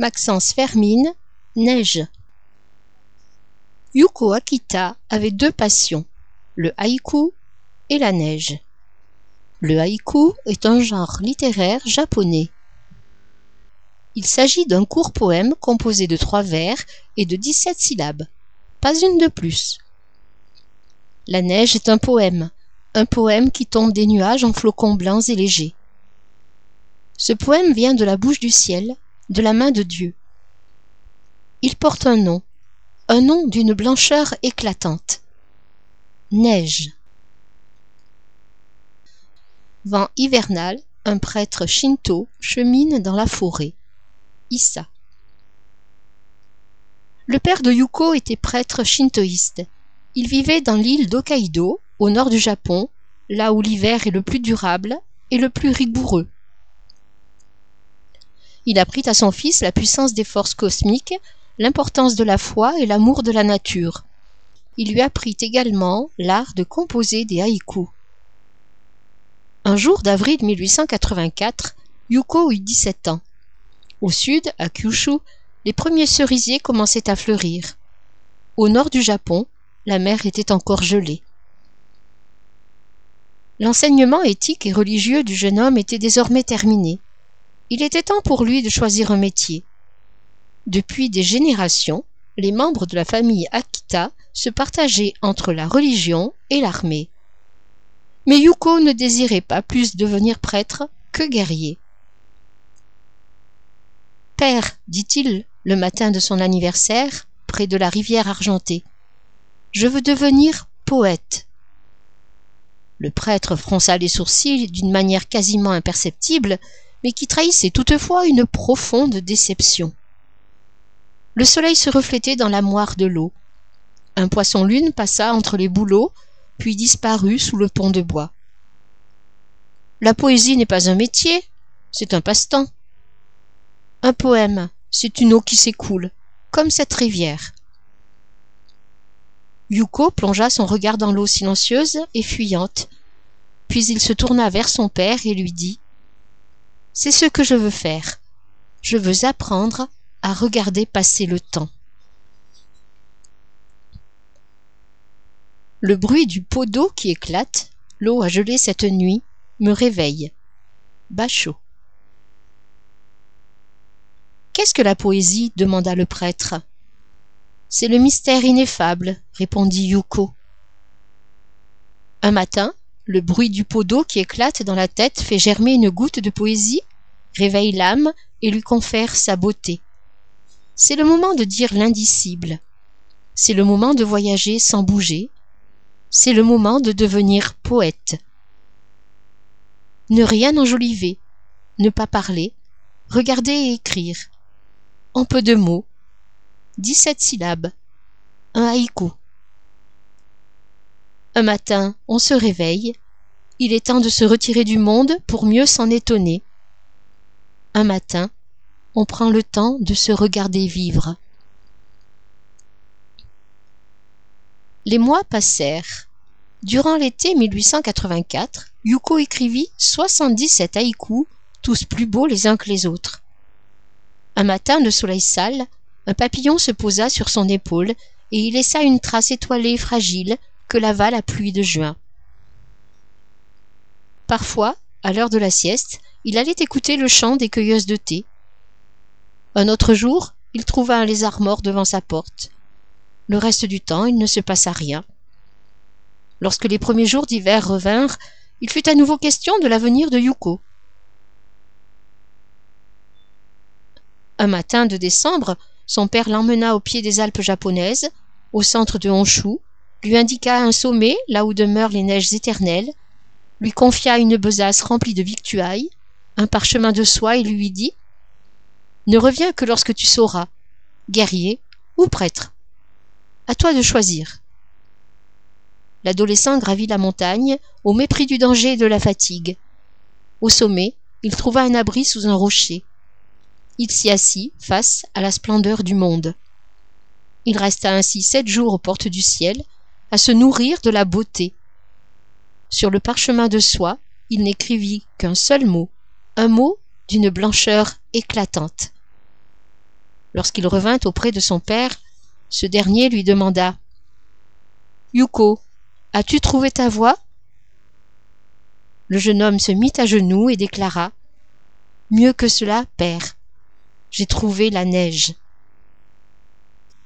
Maxence Fermine, Neige. Yuko Akita avait deux passions, le haïku et la neige. Le haïku est un genre littéraire japonais. Il s'agit d'un court poème composé de 3 vers et de 17 syllabes, pas une de plus. La neige est un poème qui tombe des nuages en flocons blancs et légers. Ce poème vient de la bouche du ciel, de la main de Dieu. Il porte un nom d'une blancheur éclatante. Neige. Vent hivernal, un prêtre shinto chemine dans la forêt. Issa. Le père de Yuko était prêtre shintoïste. Il vivait dans l'île d'Hokkaido, au nord du Japon, là où l'hiver est le plus durable et le plus rigoureux. Il apprit à son fils la puissance des forces cosmiques, l'importance de la foi et l'amour de la nature. Il lui apprit également l'art de composer des haïkus. Un jour d'avril 1884, Yuko eut 17 ans. Au sud, à Kyushu, les premiers cerisiers commençaient à fleurir. Au nord du Japon, la mer était encore gelée. L'enseignement éthique et religieux du jeune homme était désormais terminé. Il était temps pour lui de choisir un métier. Depuis des générations, les membres de la famille Akita se partageaient entre la religion et l'armée. Mais Yuko ne désirait pas plus devenir prêtre que guerrier. « Père, dit-il le matin de son anniversaire, près de la rivière argentée, je veux devenir poète. » Le prêtre fronça les sourcils d'une manière quasiment imperceptible, mais qui trahissait toutefois une profonde déception. Le soleil se reflétait dans la moire de l'eau. Un poisson-lune passa entre les bouleaux, puis disparut sous le pont de bois. La poésie n'est pas un métier, c'est un passe-temps. Un poème, c'est une eau qui s'écoule, comme cette rivière. Yuko plongea son regard dans l'eau silencieuse et fuyante, puis il se tourna vers son père et lui dit « C'est ce que je veux faire. Je veux apprendre à regarder passer le temps. » Le bruit du pot d'eau qui éclate, l'eau a gelé cette nuit, me réveille. Basho. « Qu'est-ce que la poésie ? demanda le prêtre. « C'est le mystère ineffable, répondit Yuko. Un matin, le bruit du pot d'eau qui éclate dans la tête fait germer une goutte de poésie, réveille l'âme et lui confère sa beauté. C'est le moment de dire l'indicible. C'est le moment de voyager sans bouger. C'est le moment de devenir poète. Ne rien enjoliver, ne pas parler, regarder et écrire. En peu de mots, 17 syllabes, un haïku. Un matin, on se réveille. Il est temps de se retirer du monde pour mieux s'en étonner. Un matin, on prend le temps de se regarder vivre. Les mois passèrent. Durant l'été 1884, Yuko écrivit 77 haïkus, tous plus beaux les uns que les autres. Un matin de soleil sale, un papillon se posa sur son épaule et y laissa une trace étoilée fragile que lava la pluie de juin. Parfois, à l'heure de la sieste, il allait écouter le chant des cueilleuses de thé. Un autre jour, il trouva un lézard mort devant sa porte. Le reste du temps, il ne se passa rien. Lorsque les premiers jours d'hiver revinrent, il fut à nouveau question de l'avenir de Yuko. Un matin de décembre, son père l'emmena au pied des Alpes japonaises, au centre de Honshu, lui indiqua un sommet là où demeurent les neiges éternelles, lui confia une besace remplie de victuailles, un parchemin de soie et lui dit « Ne reviens que lorsque tu sauras, guerrier ou prêtre. À toi de choisir. » L'adolescent gravit la montagne, au mépris du danger et de la fatigue. Au sommet, il trouva un abri sous un rocher. Il s'y assit face à la splendeur du monde. Il resta ainsi 7 jours aux portes du ciel, à se nourrir de la beauté. Sur le parchemin de soie, il n'écrivit qu'un seul mot, un mot d'une blancheur éclatante. Lorsqu'il revint auprès de son père, ce dernier lui demanda « Yuko, as-tu trouvé ta voie ?» Le jeune homme se mit à genoux et déclara « Mieux que cela, père, j'ai trouvé la neige. »